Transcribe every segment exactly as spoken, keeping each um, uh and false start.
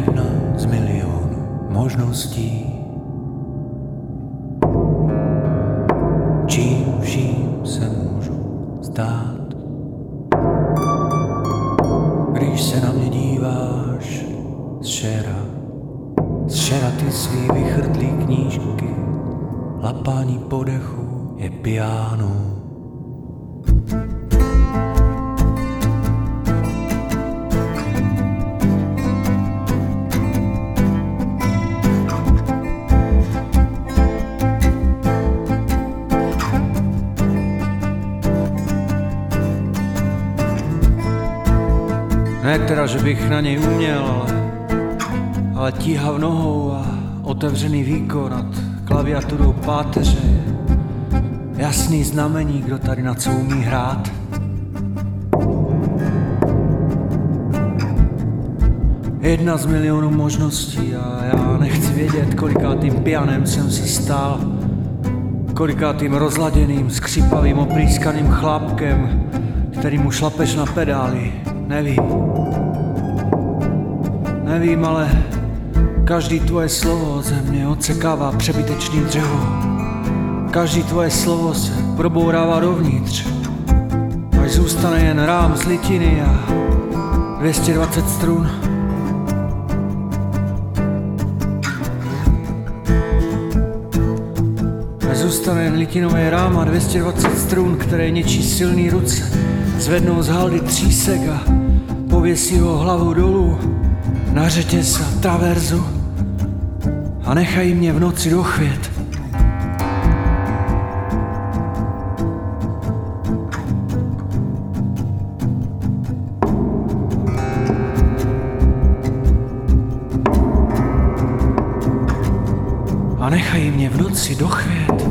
Jedna z milionů možností, čím vším se můžu zdát. Když se na mě díváš z šera, z šera ty svý vychrtlý knížky, lapání podechu je piano. Ne teda, že bych na něj uměl, ale, ale tíha v nohou a otevřený výkon nad klaviaturou páteře je jasný znamení, kdo tady na co umí hrát. Jedna z milionů možností a já nechci vědět, kolikátým pianem jsem se stal, kolikátým rozladěným, skřípavým, oprýskaným chlápkem, kterýmu šlapeš na pedály. Nevím. Nevím, ale každý tvoje slovo ze mě odsekává přebytečný dřevo. Každý tvoje slovo se probourává dovnitř, až zůstane jen rám z litiny a dvě stě dvacet strun. Až zůstane jen litinový rám a dvě stě dvacet strun, které něčí silný ruce zvednou z haldy třísek a pověsí ho hlavu dolů na řetěz a traverzu a nechají mě v noci dochvět. A nechají mě v noci dochvět.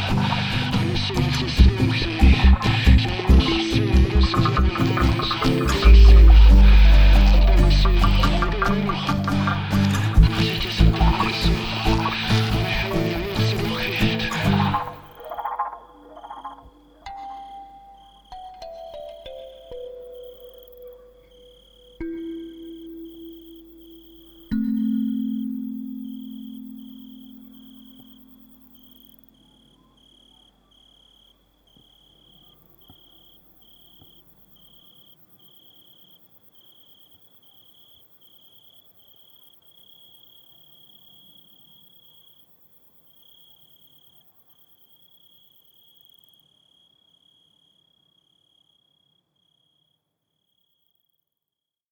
Thank you.